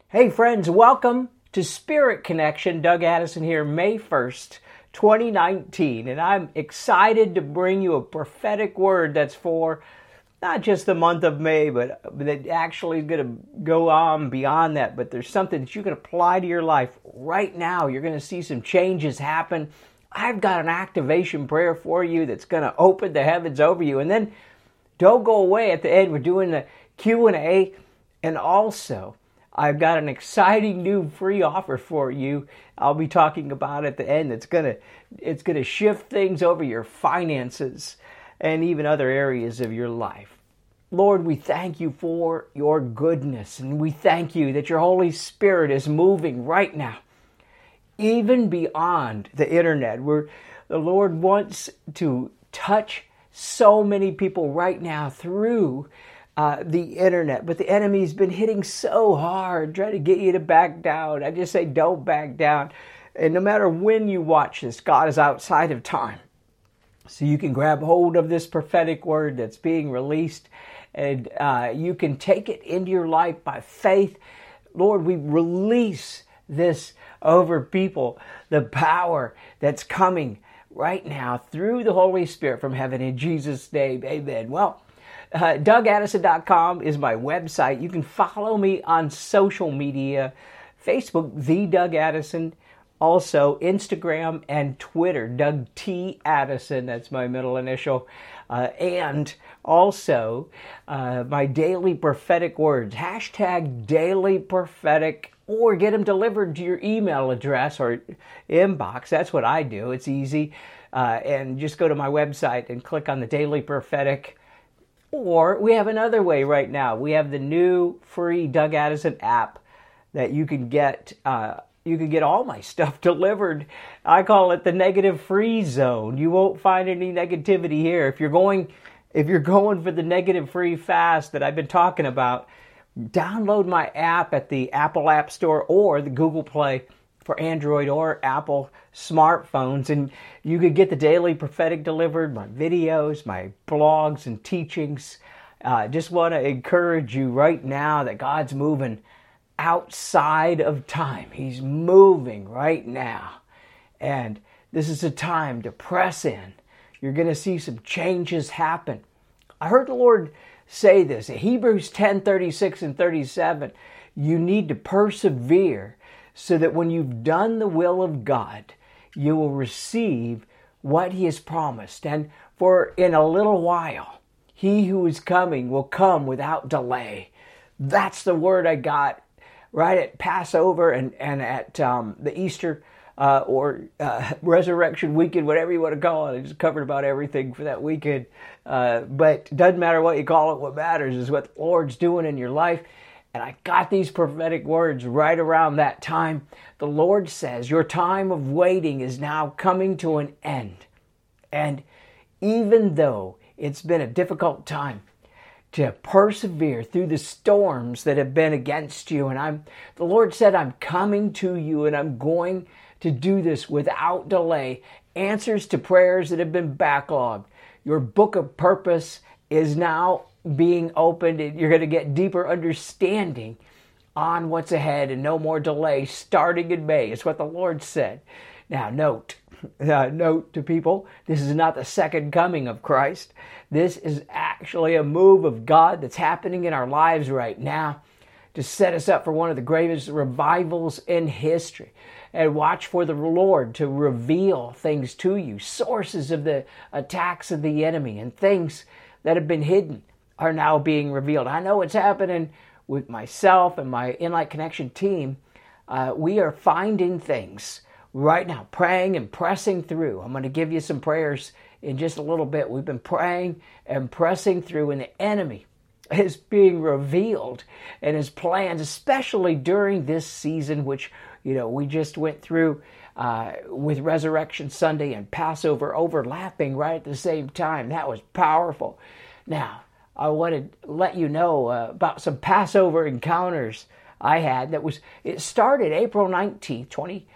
Hey friends, welcome to Spirit Connection. Doug Addison here, May 1st, 2019. And I'm excited to bring you a prophetic word that's for not just the month of May, but that actually is going to go on beyond that. But there's something that you can apply to your life right now. You're going to see some changes happen. I've got an activation prayer for you that's going to open the heavens over you. And then don't go away at the end. We're doing the Q&A. And also, I've got an exciting new free offer for you. I'll be talking about at the end. It's gonna shift things over your finances and even other areas of your life. Lord, we thank you for your goodness, and we thank you that your Holy Spirit is moving right now, even beyond the internet, where the Lord wants to touch so many people right now through the internet. But the enemy's been hitting so hard, trying to get you to back down. I just say don't back down. And no matter when you watch this, God is outside of time. So you can grab hold of this prophetic word that's being released, and you can take it into your life by faith. Lord, we release this over people, the power that's coming right now through the Holy Spirit from heaven. In Jesus' name, amen. Well, DougAddison.com is my website. You can follow me on social media, Facebook, The Doug Addison, also Instagram and Twitter, Doug T. Addison, that's my middle initial, and also my daily prophetic words, hashtag daily prophetic, or get them delivered to your email address or inbox. That's what I do. It's easy. And just go to my website and click on the daily prophetic. Or we have another way right now. We have the new free Doug Addison app that you can get. You can get all my stuff delivered. I call it the negative free zone. You won't find any negativity here. If you're going for the negative free fast that I've been talking about, download my app at the Apple App Store or the Google Play for Android or Apple smartphones, and you could get the daily prophetic delivered, my videos, my blogs and teachings. Just want to encourage you right now that God's moving outside of time. He's moving right now, and this is a time to press in. You're going to see some changes happen. I heard the Lord say this in Hebrews 10:36 and 37. You need to persevere so that when you've done the will of God, you will receive what He has promised. And for in a little while, He who is coming will come without delay. That's the word I got right at Passover and at the Easter or Resurrection Weekend, whatever you want to call it. I just covered about everything for that weekend. But it doesn't matter what you call it. What matters is what the Lord's doing in your life. And I got these prophetic words right around that time. The Lord says, your time of waiting is now coming to an end. And even though it's been a difficult time to persevere through the storms that have been against you, and the Lord said, I'm coming to you and I'm going to do this without delay. Answers to prayers that have been backlogged. Your book of purpose is now being opened, and you're going to get deeper understanding on what's ahead and no more delay starting in May. It's what the Lord said. Now, note to people, this is not the second coming of Christ. This is actually a move of God that's happening in our lives right now to set us up for one of the greatest revivals in history. And watch for the Lord to reveal things to you, sources of the attacks of the enemy, and things that have been hidden are now being revealed. I know it's happening with myself and my Inlight Connection team. We are finding things right now, praying and pressing through. I'm going to give you some prayers in just a little bit. We've been praying and pressing through, and the enemy is being revealed and his plans, especially during this season, which we just went through with Resurrection Sunday and Passover overlapping right at the same time. That was powerful. Now, I want to let you know about some Passover encounters I had. It started April 19th,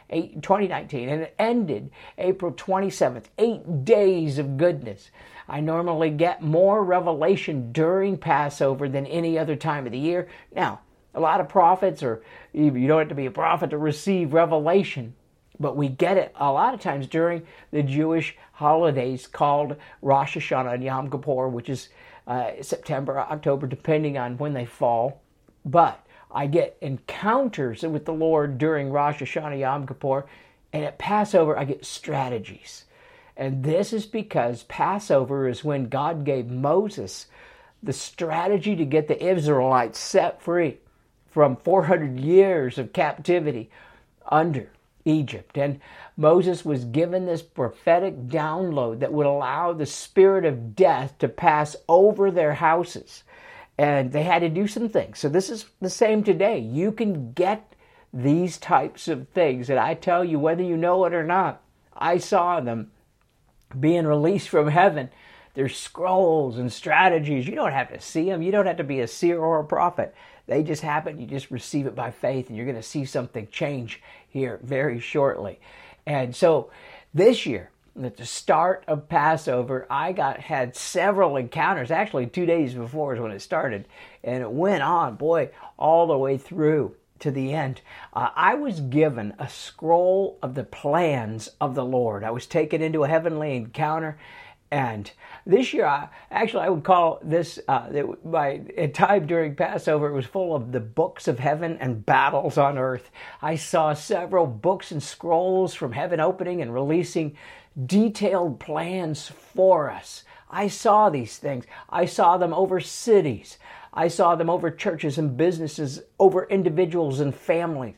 2019, and it ended April 27th. 8 days of goodness. I normally get more revelation during Passover than any other time of the year. Now, A lot of prophets, or you don't have to be a prophet to receive revelation, but we get it a lot of times during the Jewish holidays called Rosh Hashanah and Yom Kippur, which is September, October, depending on when they fall. But I get encounters with the Lord during Rosh Hashanah, Yom Kippur, and at Passover I get strategies. And this is because Passover is when God gave Moses the strategy to get the Israelites set free from 400 years of captivity under Egypt. And Moses was given this prophetic download that would allow the spirit of death to pass over their houses. And they had to do some things. So this is the same today. You can get these types of things. And I tell you, whether you know it or not, I saw them being released from heaven. There's scrolls and strategies. You don't have to see them. You don't have to be a seer or a prophet. They just happen. You just receive it by faith, and you're going to see something change here very shortly. And so this year, at the start of Passover, I had several encounters. Actually, 2 days before is when it started, and it went on, all the way through to the end. I was given a scroll of the plans of the Lord. I was taken into a heavenly encounter. And this year, I would call this, my time during Passover, it was full of the books of heaven and battles on earth. I saw several books and scrolls from heaven opening and releasing detailed plans for us. I saw these things. I saw them over cities. I saw them over churches and businesses, over individuals and families.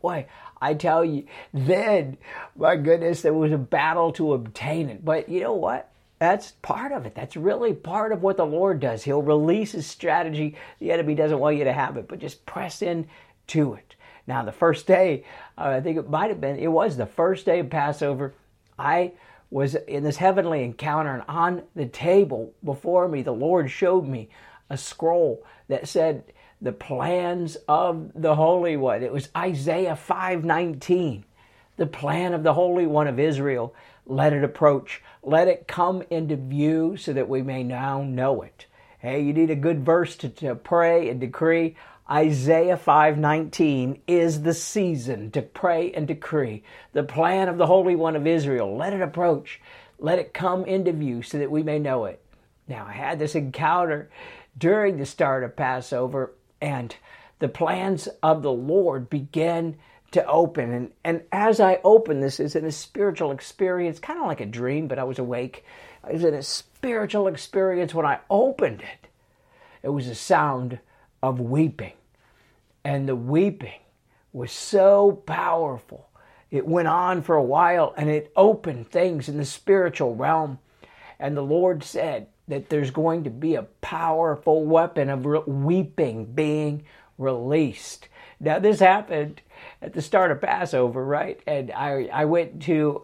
I tell you, then, my goodness, there was a battle to obtain it. But you know what? That's part of it. That's really part of what the Lord does. He'll release his strategy. The enemy doesn't want you to have it, but just press into it. Now, the first day, I think it was the first day of Passover, I was in this heavenly encounter, and on the table before me, the Lord showed me a scroll that said the plans of the Holy One. It was Isaiah 5:19. The plan of the Holy One of Israel. Let it approach. Let it come into view so that we may now know it. Hey, you need a good verse to pray and decree. Isaiah 5:19 is the season to pray and decree. The plan of the Holy One of Israel. Let it approach. Let it come into view so that we may know it. Now, I had this encounter during the start of Passover, and the plans of the Lord began to open. And as I opened this, it's in a spiritual experience, kind of like a dream, but I was awake. It was in a spiritual experience. When I opened it, it was a sound of weeping. And the weeping was so powerful. It went on for a while, and it opened things in the spiritual realm. And the Lord said that there's going to be a powerful weapon of weeping being released. Now, this happened at the start of Passover, right? And I went to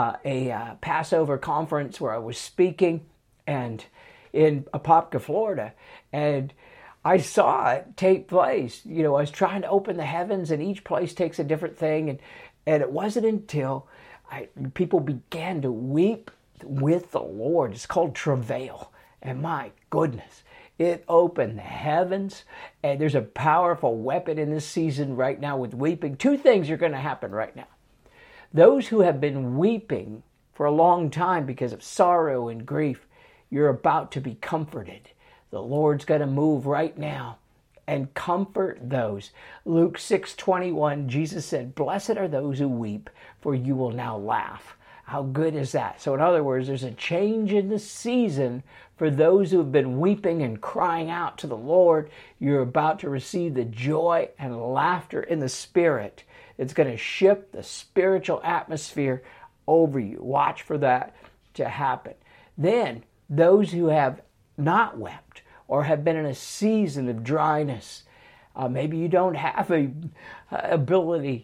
a Passover conference where I was speaking, and in Apopka, Florida, and I saw it take place. I was trying to open the heavens, and each place takes a different thing, and it wasn't until people began to weep with the Lord. It's called travail, and my goodness, it opened the heavens, and there's a powerful weapon in this season right now with weeping. Two things are going to happen right now. Those who have been weeping for a long time because of sorrow and grief, you're about to be comforted. The Lord's going to move right now and comfort those. Luke 6:21, Jesus said, "Blessed are those who weep, for you will now laugh." How good is that? So in other words, there's a change in the season for those who have been weeping and crying out to the Lord. You're about to receive the joy and laughter in the Spirit. It's going to shift the spiritual atmosphere over you. Watch for that to happen. Then, those who have not wept or have been in a season of dryness, maybe you don't have a ability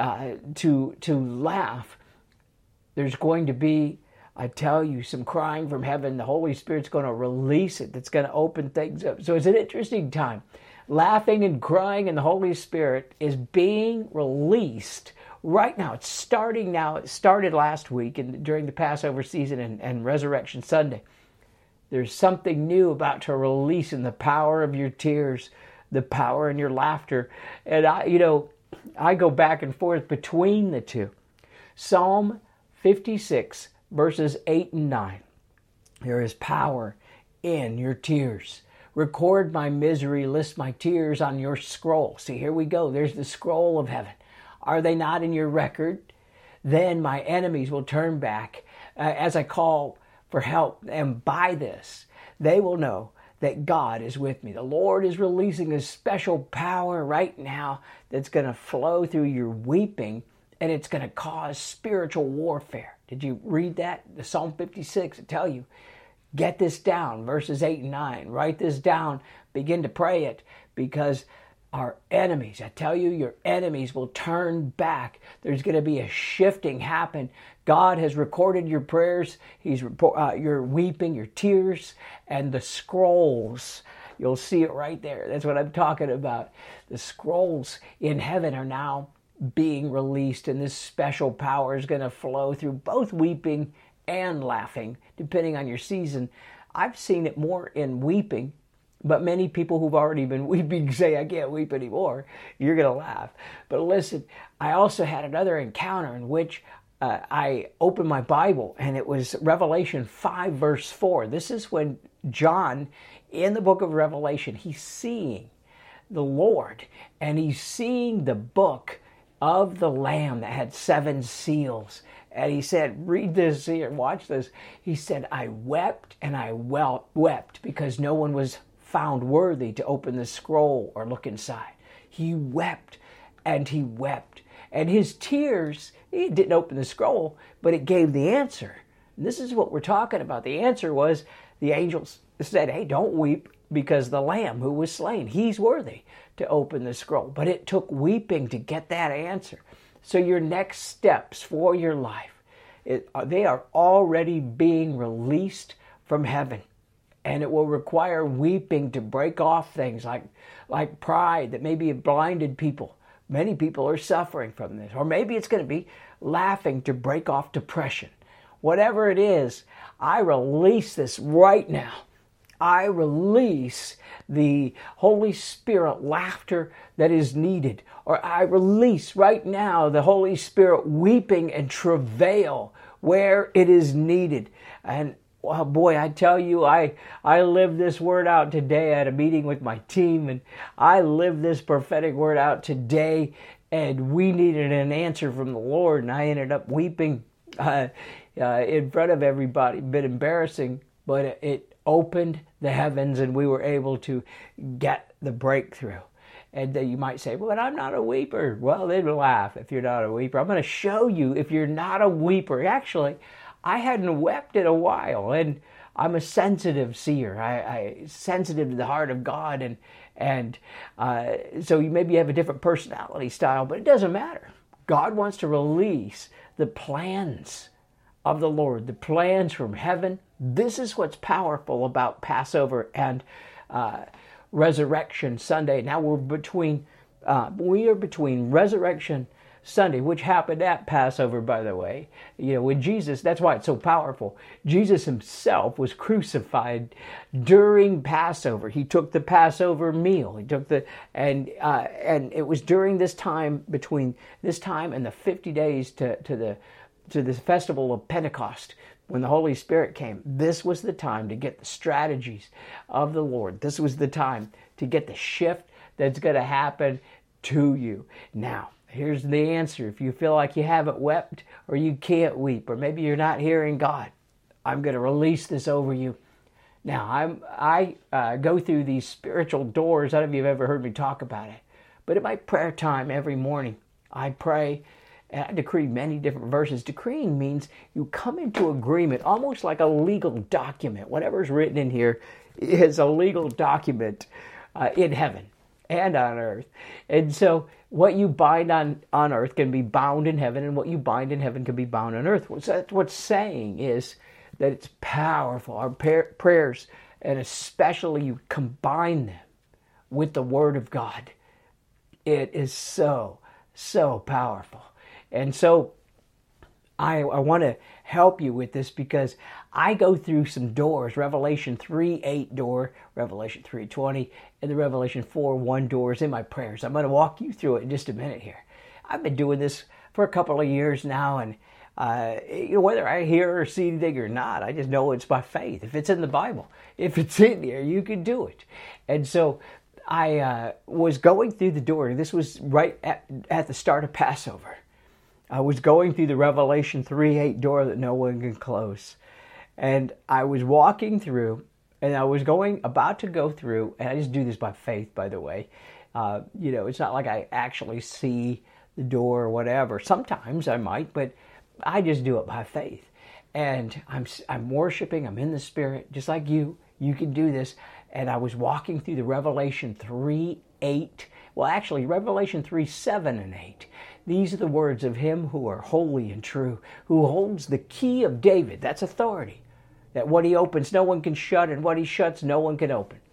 to laugh. There's going to be, I tell you, some crying from heaven. The Holy Spirit's going to release it. That's going to open things up. So it's an interesting time. Laughing and crying in the Holy Spirit is being released right now. It's starting now. It started last week and during the Passover season and Resurrection Sunday. There's something new about to release in the power of your tears. the power in your laughter. And I go back and forth between the two. Psalm 56, verses 8 and 9. There is power in your tears. Record my misery, list my tears on your scroll. See, here we go. There's the scroll of heaven. Are they not in your record? Then my enemies will turn back as I call for help. And by this, they will know that God is with me. The Lord is releasing a special power right now that's going to flow through your weeping, and it's going to cause spiritual warfare. Did you read that? The Psalm 56, I tell you. Get this down, verses 8 and 9. Write this down. Begin to pray it, because our enemies, I tell you, your enemies will turn back. There's going to be a shifting happen. God has recorded your prayers. He's your weeping, your tears, and the scrolls. You'll see it right there. That's what I'm talking about. The scrolls in heaven are now being released, and this special power is going to flow through both weeping and laughing, depending on your season. I've seen it more in weeping, but many people who've already been weeping say, I can't weep anymore. You're going to laugh. But listen, I also had another encounter in which I opened my Bible, and it was Revelation 5, verse 4. This is when John, in the book of Revelation, he's seeing the Lord, and he's seeing the book of the Lamb that had 7 seals. And he said, read this here, watch this. He said, I wept and I wept because no one was found worthy to open the scroll or look inside. He wept and he wept. And his tears, he didn't open the scroll, but it gave the answer. And this is what we're talking about. The answer was the angels said, hey, don't weep, because the Lamb who was slain, he's worthy to open the scroll. But it took weeping to get that answer. So your next steps for your life, they are already being released from heaven. And it will require weeping to break off things like pride that maybe have blinded people. Many people are suffering from this. Or maybe it's going to be laughing to break off depression. Whatever it is, I release this right now. I release the Holy Spirit laughter that is needed. Or I release right now the Holy Spirit weeping and travail where it is needed. And well, boy, I tell you, I lived this word out today. I had a meeting with my team, and I lived this prophetic word out today, and we needed an answer from the Lord, and I ended up weeping in front of everybody. A bit embarrassing, but it opened the heavens, and we were able to get the breakthrough. And you might say, well, but I'm not a weeper. Well, they'd laugh if you're not a weeper. I'm going to show you if you're not a weeper. Actually, I hadn't wept in a while, and I'm a sensitive seer. I sensitive to the heart of God, and so you maybe have a different personality style, but it doesn't matter. God wants to release the plans of the Lord, the plans from heaven. This is what's powerful about Passover and Resurrection Sunday. Now we are between Resurrection Sunday, which happened at Passover, by the way. You know, when Jesus, that's why it's so powerful. Jesus himself was crucified during Passover. He took the Passover meal. He took and it was during this time, between this time and the 50 days to the festival of Pentecost, when the Holy Spirit came. This was the time to get the strategies of the Lord. This was the time to get the shift that's going to happen to you. Now, here's the answer. If you feel like you haven't wept, or you can't weep, or maybe you're not hearing God, I'm going to release this over you. Now, I go through these spiritual doors. I don't know if you've ever heard me talk about it, but at my prayer time every morning, I pray and I decree many different verses. Decreeing means you come into agreement, almost like a legal document. Whatever's written in here is a legal document in heaven and on earth. And so what you bind on earth can be bound in heaven, and what you bind in heaven can be bound on earth. So that's what's saying is that it's powerful. Our prayers, and especially you combine them with the Word of God, it is so, so powerful. And so I want to help you with this, because I go through some doors, Revelation 3:8 door, Revelation 3:20, and the Revelation 4:1 doors in my prayers. I'm going to walk you through it in just a minute here. I've been doing this for a couple of years now, and whether I hear or see anything or not, I just know it's by faith. If it's in the Bible, if it's in there, you can do it. And so I was going through the door. This was right at the start of Passover. I was going through the Revelation 3:8 door that no one can close. And I was walking through, and I was about to go through, and I just do this by faith, by the way. It's not like I actually see the door or whatever. Sometimes I might, but I just do it by faith. And I'm worshiping, I'm in the Spirit, just like you. You can do this. And I was walking through the Revelation 3:8. Well, actually, Revelation 3:7 and 8. These are the words of him who are holy and true, who holds the key of David. That's authority. That what he opens, no one can shut, and what he shuts, no one can open.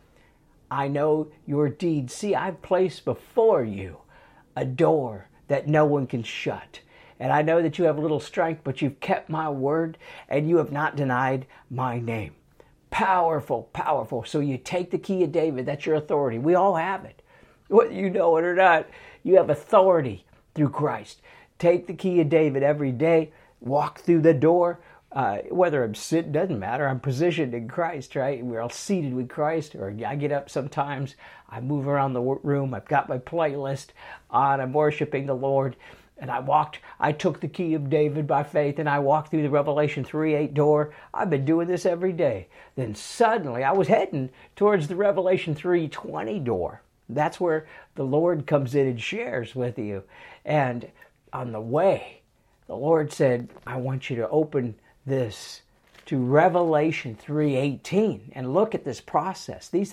I know your deeds. See, I've placed before you a door that no one can shut. And I know that you have little strength, but you've kept my word, and you have not denied my name. Powerful, powerful. So you take the key of David. That's your authority. We all have it. Whether you know it or not, you have authority through Christ. Take the key of David every day. Walk through the door. Whether I'm sitting, doesn't matter. I'm positioned in Christ, right? We're all seated with Christ. Or I get up sometimes. I move around the room. I've got my playlist on. I'm worshiping the Lord. And I took the key of David by faith, and I walked through the Revelation 3:8 door. I've been doing this every day. Then suddenly I was heading towards the Revelation 3:20 door. That's where the Lord comes in and shares with you. And on the way, the Lord said, I want you to open this to Revelation 3:18 and look at this process. There's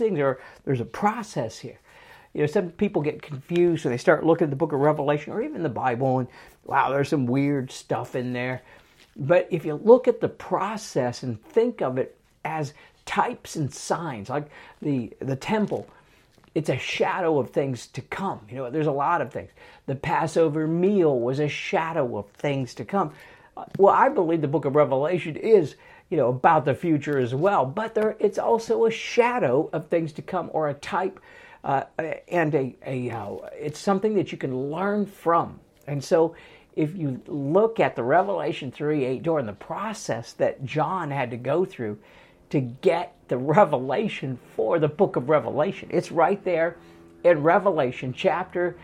a process here. Some people get confused when they start looking at the book of Revelation or even the Bible, and wow, there's some weird stuff in there. But if you look at the process and think of it as types and signs, like the temple, it's a shadow of things to come. There's a lot of things. The Passover meal was a shadow of things to come. Well, I believe the book of Revelation is, about the future as well, but it's also a shadow of things to come, or a type. And it's something that you can learn from. And so if you look at the Revelation 3:8 door and the process that John had to go through to get the revelation for the book of Revelation, it's right there in Revelation chapter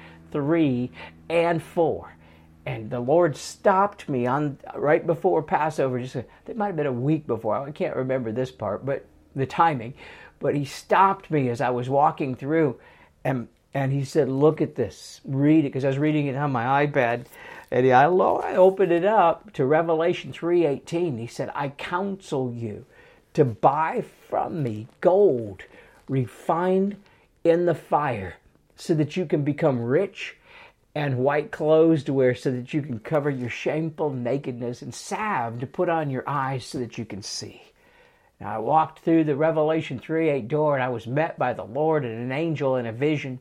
3 and 4. And the Lord stopped me right before Passover. It might have been a week before. I can't remember this part, but the timing. But he stopped me as I was walking through, and he said, look at this, read it, because I was reading it on my iPad, and I opened it up to Revelation 3:18. He said, I counsel you to buy from me gold refined in the fire, so that you can become rich, and white clothes to wear, so that you can cover your shameful nakedness, and salve to put on your eyes so that you can see. Now, I walked through the Revelation 3:8 door, and I was met by the Lord and an angel in a vision.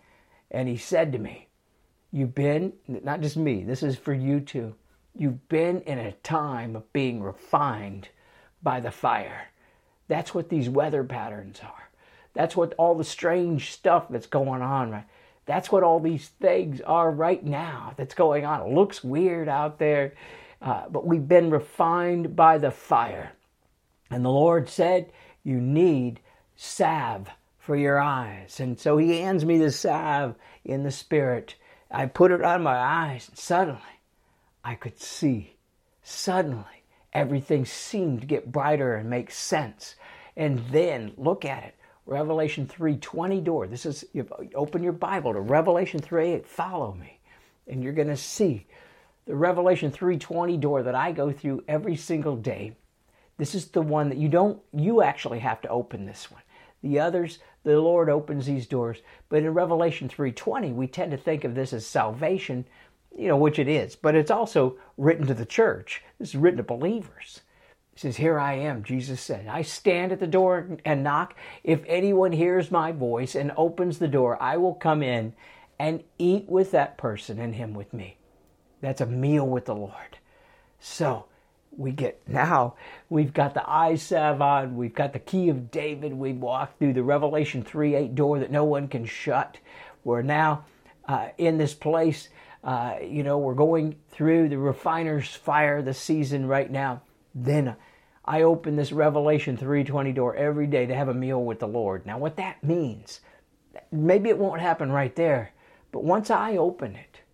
And he said to me, you've been, not just me, this is for you too, you've been in a time of being refined by the fire. That's what these weather patterns are. That's what all the strange stuff that's going on, right? That's what all these things are right now that's going on. It looks weird out there, but we've been refined by the fire. And the Lord said, you need salve for your eyes. And so he hands me the salve in the Spirit. I put it on my eyes, and suddenly I could see. Suddenly everything seemed to get brighter and make sense. And then, look at it, Revelation 3:20 door. This is, you open your Bible to Revelation 3:8, follow me, and you're going to see the Revelation 3:20 door that I go through every single day. This is the one that you actually have to open this one. The others, the Lord opens these doors. But in Revelation 3:20, we tend to think of this as salvation, which it is. But it's also written to the church. This is written to believers. It says, here I am, Jesus said. I stand at the door and knock. If anyone hears my voice and opens the door, I will come in and eat with that person and him with me. That's a meal with the Lord. So, we've got the eye salve on, we've got the key of David, we walk through the Revelation 3:8 door that no one can shut. We're now in this place, we're going through the refiner's fire, the season right now. Then I open this Revelation 3:20 door every day to have a meal with the Lord. Now what that means, maybe it won't happen right there, but once I open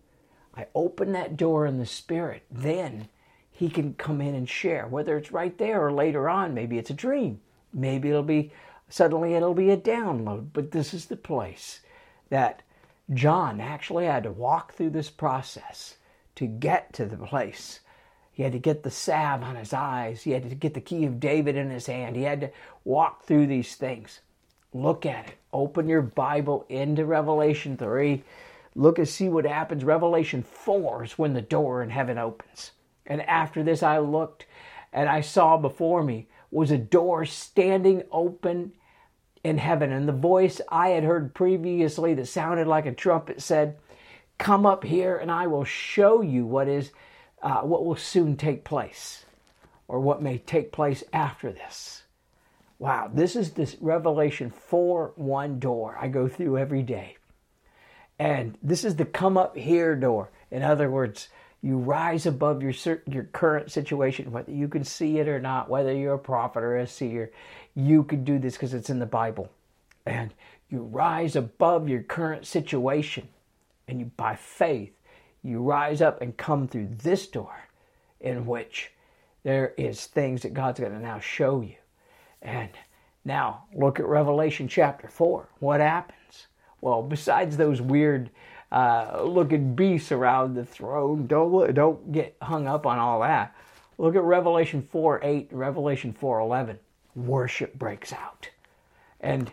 that door in the Spirit, then He can come in and share, whether it's right there or later on. Maybe it's a dream. Maybe it'll be a download. But this is the place that John actually had to walk through this process to get to the place. He had to get the salve on his eyes. He had to get the key of David in his hand. He had to walk through these things. Look at it. Open your Bible into Revelation 3. Look and see what happens. Revelation 4 is when the door in heaven opens. And after this I looked, and I saw before me was a door standing open in heaven. And the voice I had heard previously that sounded like a trumpet said, "Come up here and I will show you what will soon take place, or what may take place after this." Wow, this is this Revelation 4:1 door I go through every day. And this is the come up here door. In other words, you rise above your current situation, whether you can see it or not, whether you're a prophet or a seer. You can do this because it's in the Bible. And you rise above your current situation. And by faith, you rise up and come through this door in which there is things that God's going to now show you. And now look at Revelation chapter 4. What happens? Well, besides those weird looking beasts around the throne, don't get hung up on all that. Look at Revelation 4:8 and Revelation 4:11. Worship breaks out. And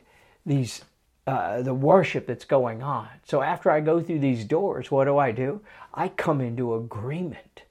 the worship that's going on. So after I go through these doors, what do? I come into agreement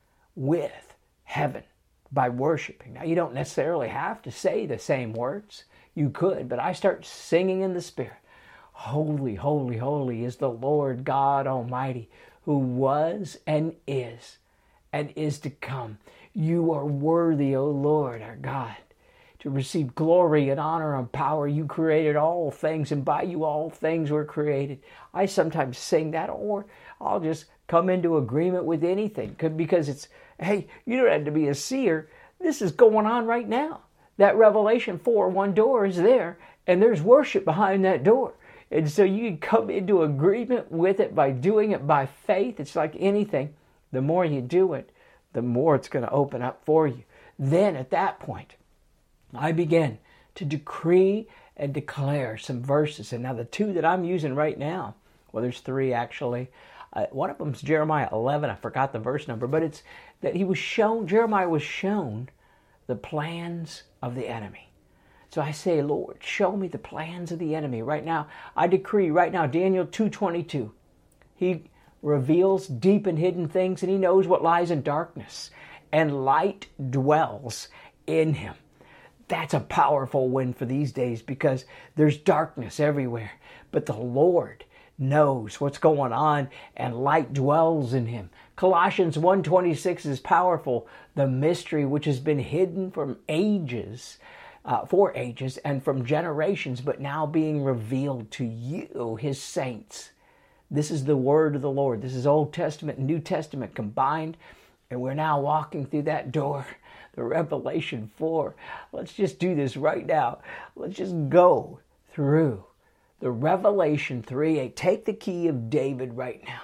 with heaven by worshiping. Now, you don't necessarily have to say the same words. You could, but I start singing in the Spirit. Holy, holy, holy is the Lord God Almighty, who was and is to come. You are worthy, O Lord, our God, to receive glory and honor and power. You created all things, and by you all things were created. I sometimes sing that, or I'll just come into agreement with anything, because it's, hey, you don't have to be a seer. This is going on right now. That Revelation 4:1 door is there, and there's worship behind that door. And so you can come into agreement with it by doing it by faith. It's like anything. The more you do it, the more it's going to open up for you. Then at that point, I begin to decree and declare some verses. And now the two that I'm using right now, well, there's three actually. One of them is Jeremiah 11. I forgot the verse number, but it's that Jeremiah was shown the plans of the enemy. So I say, Lord, show me the plans of the enemy right now. I decree right now, Daniel 2:22. He reveals deep and hidden things, and he knows what lies in darkness, and light dwells in him. That's a powerful win for these days, because there's darkness everywhere. But the Lord knows what's going on, and light dwells in him. Colossians 1:26 is powerful. The mystery which has been hidden from ages, for ages and from generations, but now being revealed to you, his saints. This is the word of the Lord. This is Old Testament and New Testament combined, and we're now walking through that door, the Revelation 4. Let's just do this right now. Let's just go through the Revelation 3:8. Take the key of David right now.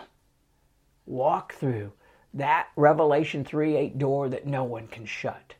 Walk through that Revelation 3:8 door that no one can shut.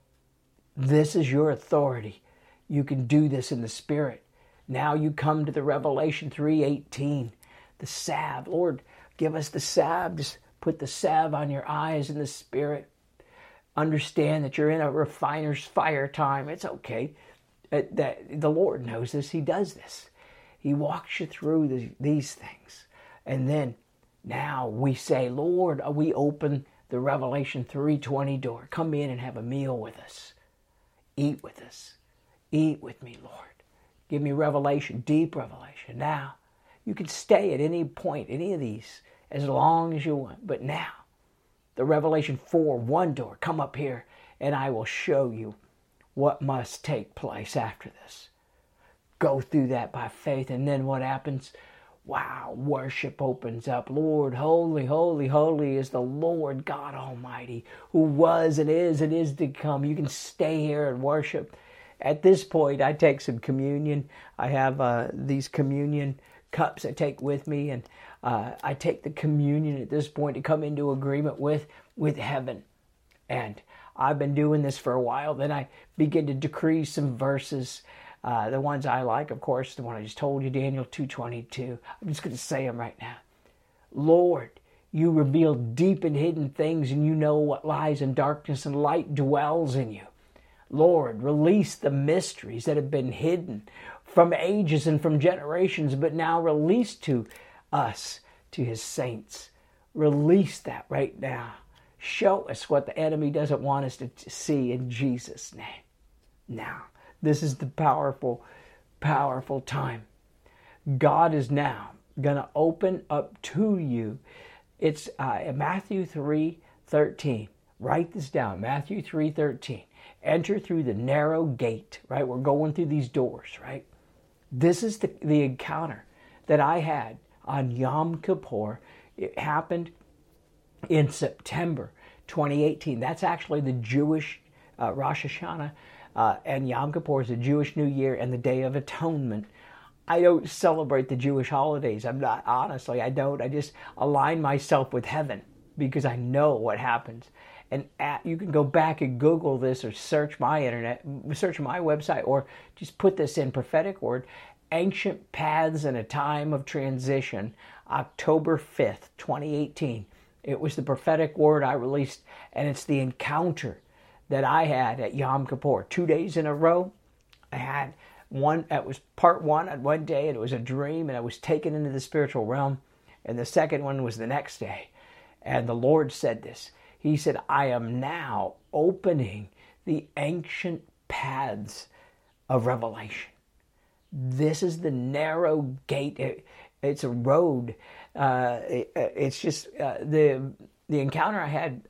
This is your authority. You can do this in the Spirit. Now you come to the Revelation 3:18. The salve. Lord, give us the salve. Just put the salve on your eyes in the Spirit. Understand that you're in a refiner's fire time. It's okay. That the Lord knows this. He does this. He walks you through these things. And then now we say, Lord, we open the Revelation 3:20 door. Come in and have a meal with us. Eat with us. Eat with me, Lord. Give me revelation, deep revelation. Now, you can stay at any point, any of these, as long as you want. But now, The Revelation 4:1 door. Come up here and I will show you what must take place after this. Go through that by faith, and then what happens? Wow, worship opens up. Lord, holy, holy, holy is the Lord God Almighty, who was and is to come. You can stay here and worship. At this point, I take some communion. I have these communion cups I take with me, and I take the communion at this point to come into agreement with heaven. And I've been doing this for a while. Then I begin to decree some verses. The ones I like, of course, the one I just told you, Daniel 2:22. I'm just going to say them right now. Lord, you reveal deep and hidden things, and you know what lies in darkness, and light dwells in you. Lord, release the mysteries that have been hidden from ages and from generations, but now released to us, to his saints. Release that right now. Show us what the enemy doesn't want us to see in Jesus' name. Now, this is the powerful, powerful time. God is now going to open up to you. It's Matthew 3:13. Write this down, Matthew 3:13. Enter through the narrow gate, right? We're going through these doors, right? This is the encounter that I had on Yom Kippur. It happened in September 2018. That's actually the Jewish Rosh Hashanah, and Yom Kippur is the Jewish New Year and the Day of Atonement. I don't celebrate the Jewish holidays. I'm not, honestly, I don't. I just align myself with heaven because I know what happens. And you can go back and Google this or search my website, or just put this in prophetic word, Ancient Paths in a Time of Transition, October 5th, 2018. It was the prophetic word I released, and it's the encounter that I had at Yom Kippur. 2 days in a row, I had one, that was part one on one day, and it was a dream, and I was taken into the spiritual realm. And the second one was the next day. And the Lord said this. He said, I am now opening the ancient paths of revelation. This is the narrow gate. It's a road. It's just the encounter I had.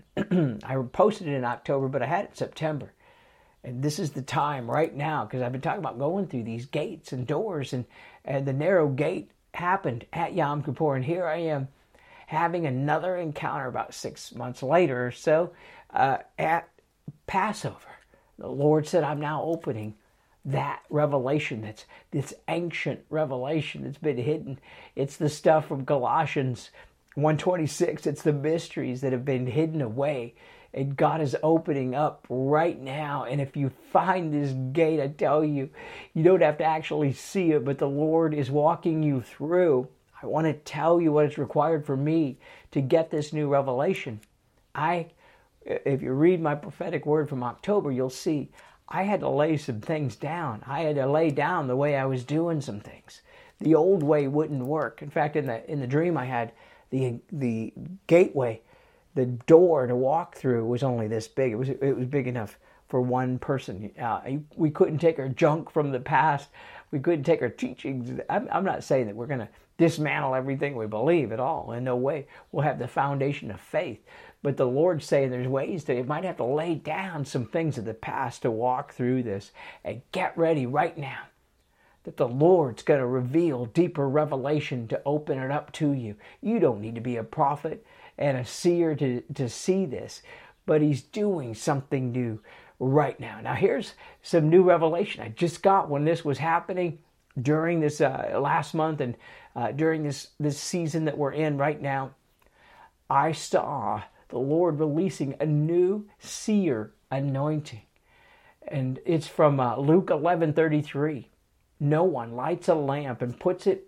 I posted it in October, but I had it in September. And this is the time right now, because I've been talking about going through these gates and doors, and the narrow gate happened at Yom Kippur. And here I am having another encounter about 6 months later or so at Passover. The Lord said, I'm now opening that revelation, that's this ancient revelation that's been hidden. It's the stuff from Colossians 1:26. It's the mysteries that have been hidden away. And God is opening up right now. And if you find this gate, I tell you, you don't have to actually see it, but the Lord is walking you through. I want to tell you what is required for me to get this new revelation. If you read my prophetic word from October, you'll see I had to lay some things down. I had to lay down the way I was doing some things. The old way wouldn't work. In fact, in the dream I had, the gateway, the door to walk through was only this big. It was big enough for one person. We couldn't take our junk from the past. We couldn't take our teachings. I'm not saying that we're going to dismantle everything we believe at all. In no way. We'll have the foundation of faith. But the Lord's saying there's ways that you might have to lay down some things of the past to walk through this. And get ready right now that the Lord's going to reveal deeper revelation to open it up to you. You don't need to be a prophet and a seer to see this. But He's doing something new right now. Now here's some new revelation I just got when this was happening during this last month and during this season that we're in right now. I saw the Lord releasing a new seer anointing. And it's from Luke 11:33. No one lights a lamp and puts it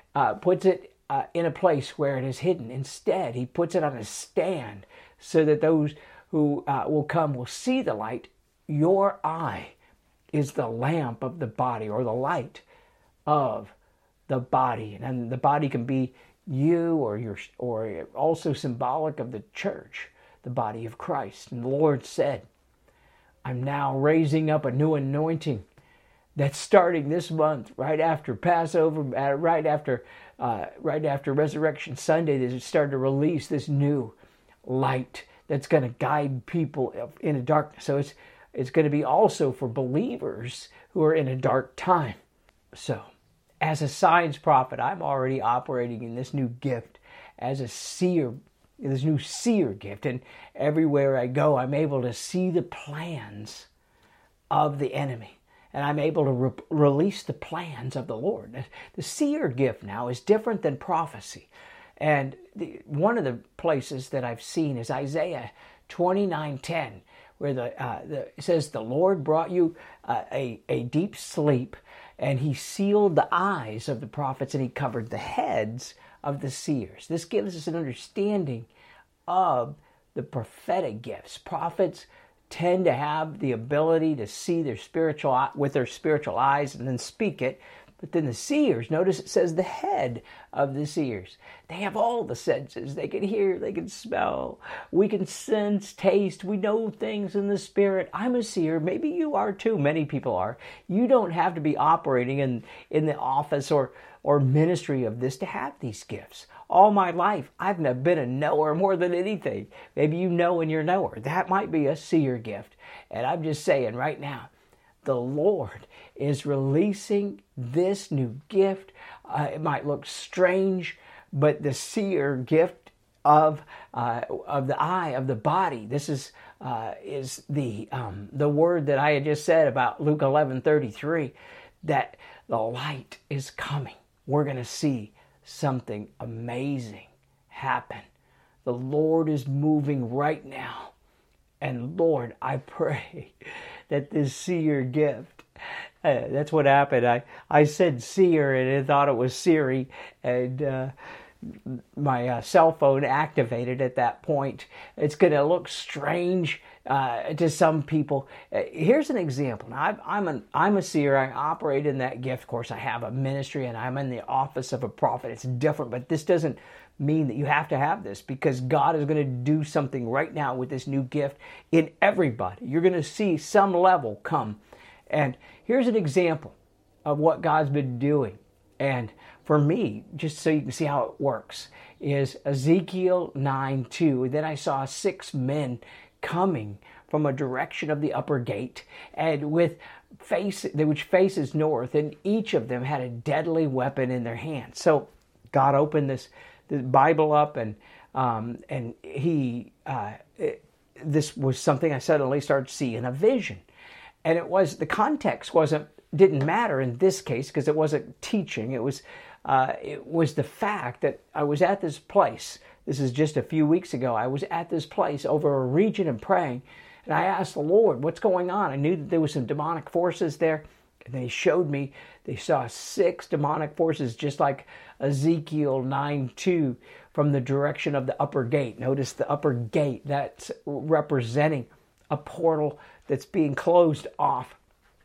in a place where it is hidden. Instead, he puts it on a stand so that those who will come will see the light. Your eye is the lamp of the body, or the light of the body. And the body can be you, or also symbolic of the church, the body of Christ. And the Lord said, I'm now raising up a new anointing that's starting this month, right after Passover, right after Resurrection Sunday. They started to release this new light that's going to guide people in a darkness. So it's going to be also for believers who are in a dark time. So as a signs prophet, I'm already operating in this new gift as a seer, this new seer gift. And everywhere I go, I'm able to see the plans of the enemy. And I'm able to release the plans of the Lord. The seer gift now is different than prophecy. And one of the places that I've seen is Isaiah 29:10, where it says, the Lord brought you a deep sleep, and he sealed the eyes of the prophets, and he covered the heads of the seers. This gives us an understanding of the prophetic gifts. Prophets tend to have the ability to see with their spiritual eyes and then speak it. But then the seers, notice it says the head of the seers. They have all the senses. They can hear, they can smell. We can sense, taste. We know things in the spirit. I'm a seer. Maybe you are too. Many people are. You don't have to be operating in the office or ministry of this to have these gifts. All my life, I've been a knower more than anything. Maybe you know and you're a knower. That might be a seer gift. And I'm just saying right now, the Lord is releasing this new gift. It might look strange, but the seer gift of the eye, of the body. This is the word that I had just said about Luke 11:33, that the light is coming. We're going to see something amazing happen. The Lord is moving right now. And Lord, I pray that this seer gift, that's what happened. I said seer and I thought it was Siri, and my cell phone activated at that point. It's going to look strange to some people. Here's an example. Now, I'm a seer. I operate in that gift. Of course, I have a ministry and I'm in the office of a prophet. It's different, but this doesn't mean that you have to have this, because God is going to do something right now with this new gift in everybody. You're going to see some level come. And here's an example of what God's been doing. And for me, just so you can see how it works, is Ezekiel 9:2. Then I saw 6 men coming from a direction of the upper gate, and which faces north, and each of them had a deadly weapon in their hand. So God opened the Bible up, and this was something I suddenly started seeing a vision, and the context didn't matter in this case, because it wasn't teaching. It was the fact that I was at this place. This is just a few weeks ago. I was at this place over a region and praying, and I asked the Lord, what's going on? I knew that there was some demonic forces there, and they showed me they saw 6 demonic forces, just like Ezekiel 9:2, from the direction of the upper gate. Notice the upper gate, that's representing a portal that's being closed off.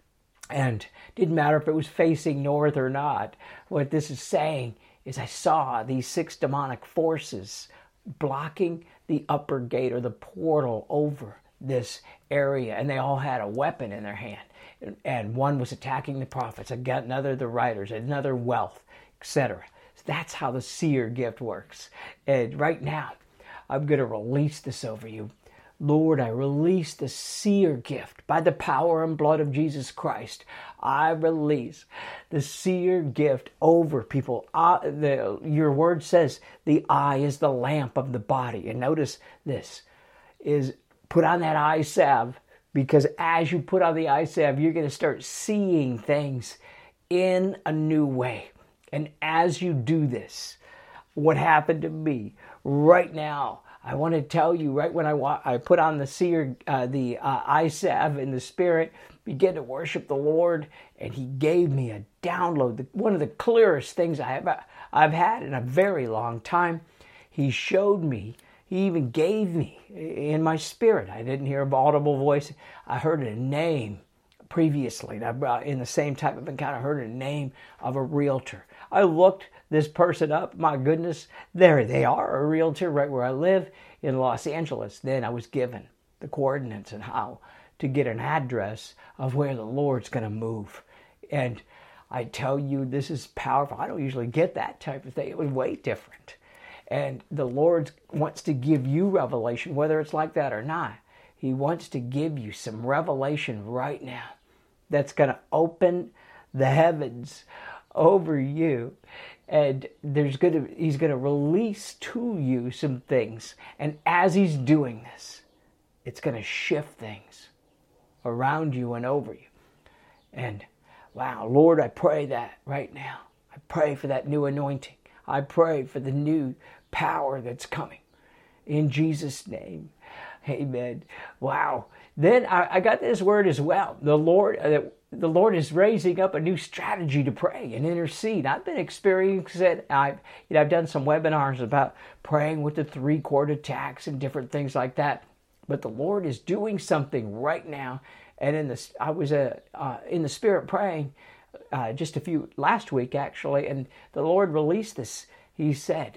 And it didn't matter if it was facing north or not. What this is saying is I saw these 6 demonic forces blocking the upper gate, or the portal, over this area. And they all had a weapon in their hand. And one was attacking the prophets, another the writers, another wealth, etc. So that's how the seer gift works. And right now, I'm going to release this over you. Lord, I release the seer gift by the power and blood of Jesus Christ. I release the seer gift over people. Your word says the eye is the lamp of the body. And notice this is put on that eye salve, because as you put on the eye salve, you're going to start seeing things in a new way. And as you do this, what happened to me right now, I want to tell you, right when I put on the eye salve in the spirit, began to worship the Lord, and He gave me a download, one of the clearest things I've had in a very long time. He showed me. He even gave me in my spirit. I didn't hear an audible voice. I heard a name previously. In the same type of encounter, I heard a name of a realtor. I looked this person up. My goodness, there they are, a realtor right where I live in Los Angeles. Then I was given the coordinates and how to get an address of where the Lord's going to move. And I tell you, this is powerful. I don't usually get that type of thing. It was way different. And the Lord wants to give you revelation, whether it's like that or not. He wants to give you some revelation right now that's going to open the heavens over you. And he's going to release to you some things. And as he's doing this, it's going to shift things around you and over you. And wow, Lord, I pray that right now. I pray for that new anointing. I pray for the new power that's coming. In Jesus' name, amen. Wow. Then I got this word as well. The Lord is raising up a new strategy to pray and intercede. I've been experiencing it. I've done some webinars about praying with the 3-chord attacks and different things like that. But the Lord is doing something right now. And I was in the Spirit praying just last week actually, and the Lord released this. He said,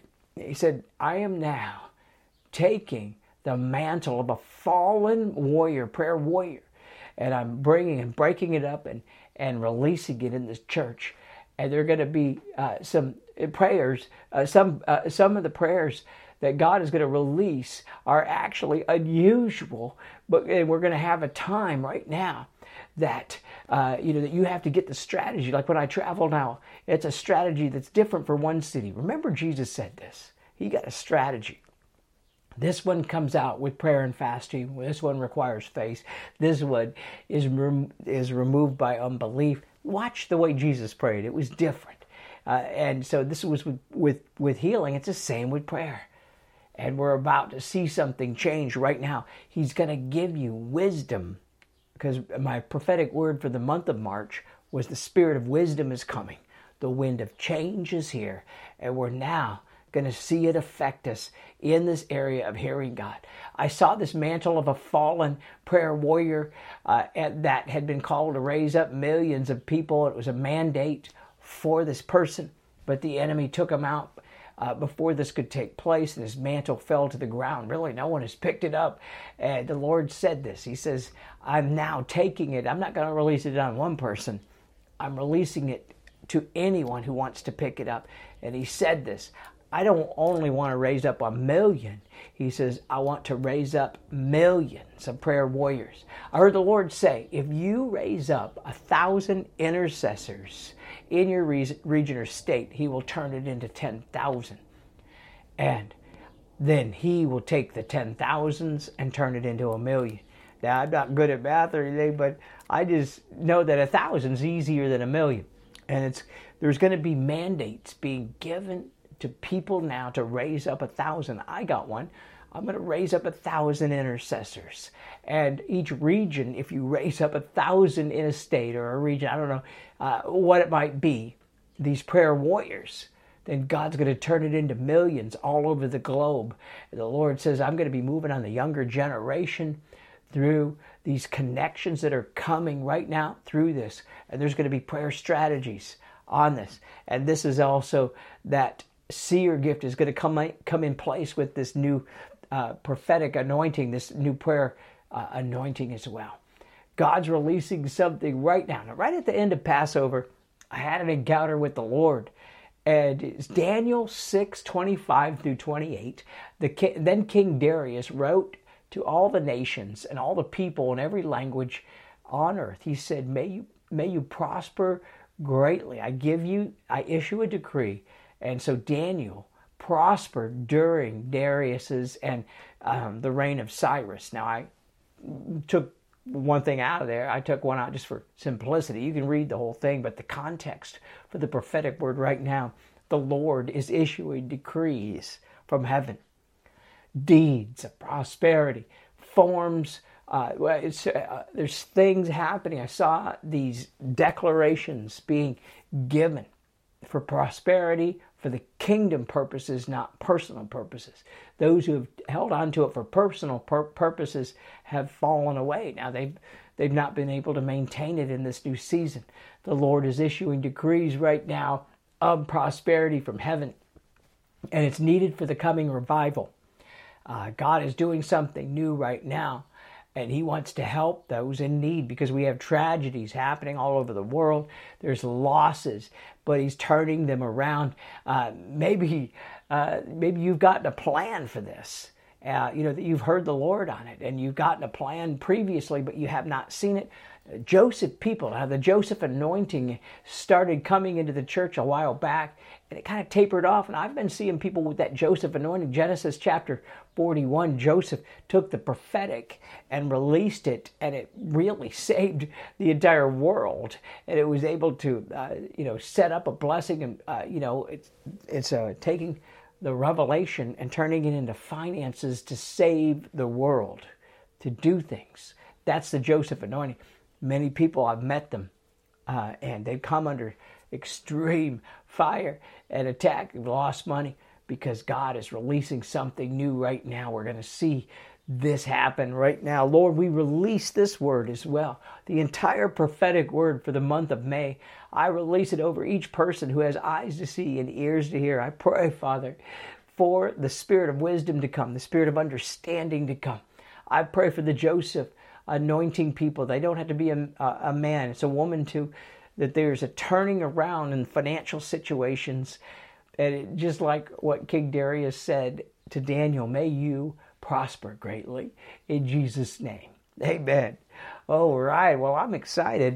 I am now taking the mantle of a fallen warrior, prayer warrior, and I'm bringing and breaking it up and releasing it in this church. And there are going to be some prayers, some of the prayers that God is going to release are actually unusual, but we're going to have a time right now that that you have to get the strategy. Like when I travel now, it's a strategy that's different for one city. Remember, Jesus said this. He got a strategy. This one comes out with prayer and fasting. This one requires faith. This one is removed by unbelief. Watch the way Jesus prayed. It was different. And so this was with healing. It's the same with prayer. And we're about to see something change right now. He's going to give you wisdom, because my prophetic word for the month of March was the spirit of wisdom is coming. The wind of change is here. And we're now going to see it affect us in this area of hearing God. I saw this mantle of a fallen prayer warrior that had been called to raise up millions of people. It was a mandate for this person, but the enemy took him out before this could take place, and his mantle fell to the ground. Really, no one has picked it up. And the Lord said this. He says, I'm now taking it. I'm not going to release it on one person. I'm releasing it to anyone who wants to pick it up. And he said this. I don't only want to raise up 1 million. He says, I want to raise up millions of prayer warriors. I heard the Lord say, if you raise up 1,000 intercessors in your region or state, he will turn it into 10,000. And then he will take the 10,000s and turn it into 1 million. Now, I'm not good at math or anything, but I just know that 1,000 is easier than 1 million. And there's going to be mandates being given to people now to raise up 1,000. I got one. I'm going to raise up 1,000 intercessors. And each region, if you raise up 1,000 in a state or a region, I don't know what it might be, these prayer warriors, then God's going to turn it into millions all over the globe. And the Lord says, I'm going to be moving on the younger generation through these connections that are coming right now through this. And there's going to be prayer strategies on this. And this is also that seer gift is going to come in place with this new prophetic anointing, this new prayer anointing as well. God's releasing something right now. Now, right at the end of Passover, I had an encounter with the Lord. And it's Daniel 6:25 through 28. Then King Darius wrote to all the nations and all the people in every language on earth. He said, may you prosper greatly. I issue a decree. And so Daniel prospered during Darius's and the reign of Cyrus. Now, I took one thing out of there. I took one out just for simplicity. You can read the whole thing, but the context for the prophetic word right now, the Lord is issuing decrees from heaven. Deeds of prosperity, forms. There's things happening. I saw these declarations being given for prosperity, for the kingdom purposes, not personal purposes. Those who have held on to it for personal purposes have fallen away. Now they've not been able to maintain it in this new season. The Lord is issuing decrees right now of prosperity from heaven, and it's needed for the coming revival. God is doing something new right now, and he wants to help those in need, because we have tragedies happening all over the world. There's losses, but he's turning them around. Maybe maybe you've gotten a plan for this. That you've heard the Lord on it, and you've gotten a plan previously, but you have not seen it. Joseph people, the Joseph anointing started coming into the church a while back, and it kind of tapered off. And I've been seeing people with that Joseph anointing. Genesis chapter 41, Joseph took the prophetic and released it, and it really saved the entire world. And it was able to, set up a blessing, and it's taking the revelation and turning it into finances to save the world, to do things. That's the Joseph anointing. Many people, I've met them, and they've come under extreme fire and attack. They've lost money because God is releasing something new right now. We're going to see this happen right now. Lord, we release this word as well. The entire prophetic word for the month of May, I release it over each person who has eyes to see and ears to hear. I pray, Father, for the spirit of wisdom to come, the spirit of understanding to come. I pray for the Joseph anointing people. They don't have to be a man. It's a woman too. That there's a turning around in financial situations. And just like what King Darius said to Daniel, may you prosper greatly in Jesus' name. Amen. All right. Well, I'm excited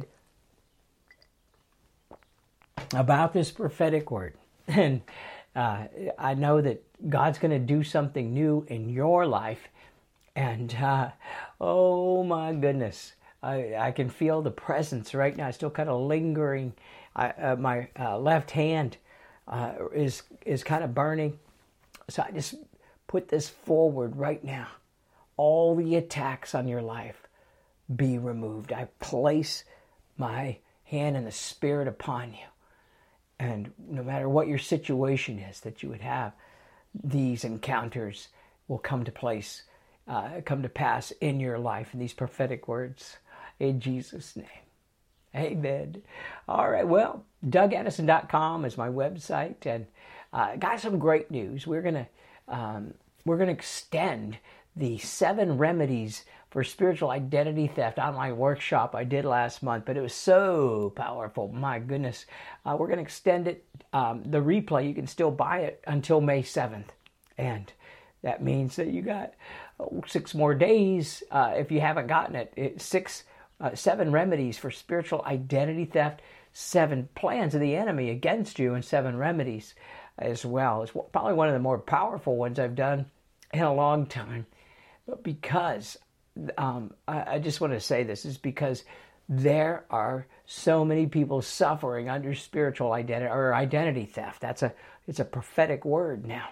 about this prophetic word. And I know that God's going to do something new in your life. And oh my goodness, I can feel the presence right now. It's still kind of lingering. My left hand is kind of burning. So I just put this forward right now. All the attacks on your life be removed. I place my hand and the Spirit upon you. And no matter what your situation is, that you would have, these encounters will come to pass in your life, in these prophetic words, in Jesus' name. Amen. All right, well, DougAddison.com is my website, and got some great news. We're gonna extend the 7 remedies for spiritual identity theft online workshop I did last month, but it was so powerful. My goodness. We're going to extend it. The replay, you can still buy it until May 7th. And that means that you got 6 more days if you haven't gotten it. It's 7 remedies for spiritual identity theft, 7 plans of the enemy against you, and 7 remedies as well. It's probably one of the more powerful ones I've done in a long time. But because I just want to say this is because there are so many people suffering under spiritual identity or identity theft. It's a prophetic word now.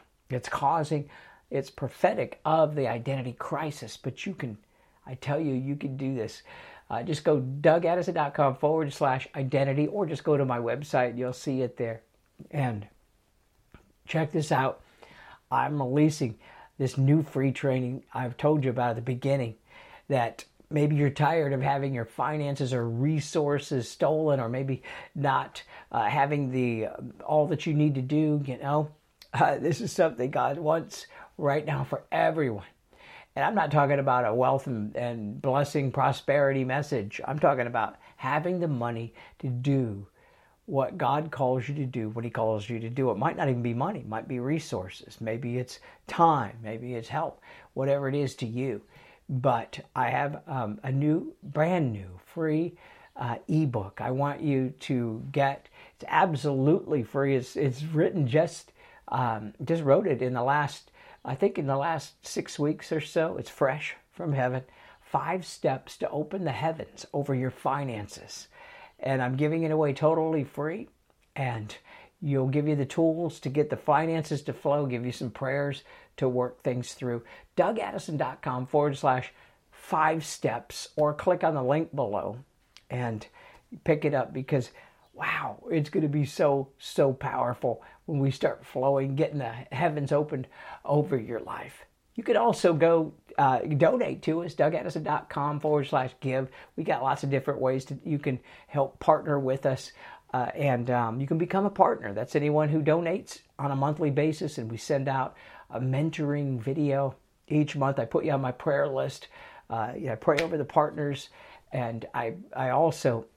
It's prophetic of the identity crisis. But I tell you, you can do this. Just go DougAddison.com/identity, or just go to my website. You'll see it there. And check this out. I'm releasing this new free training I've told you about at the beginning, that maybe you're tired of having your finances or resources stolen, or maybe not having all that you need to do. This is something God wants right now for everyone. And I'm not talking about a wealth and blessing, prosperity message. I'm talking about having the money to do what God calls you to do when He calls you to do. It might not even be money. It might be resources. Maybe it's time. Maybe it's help. Whatever it is to you. But I have a brand new, free ebook I want you to get. It's absolutely free. It's written just wrote it in the last 6 weeks or so. It's fresh from heaven. 5 steps to open the heavens over your finances. And I'm giving it away totally free. And you'll give you the tools to get the finances to flow, give you some prayers to work things through. DougAddison.com/5 steps, or click on the link below and pick it up, because wow, it's going to be so powerful when we start flowing, getting the heavens opened over your life. You could also go donate to us, DougAddison.com/give. We got lots of different ways you can help partner with us. And you can become a partner. That's anyone who donates on a monthly basis, and we send out a mentoring video each month. I put you on my prayer list. I pray over the partners, and I also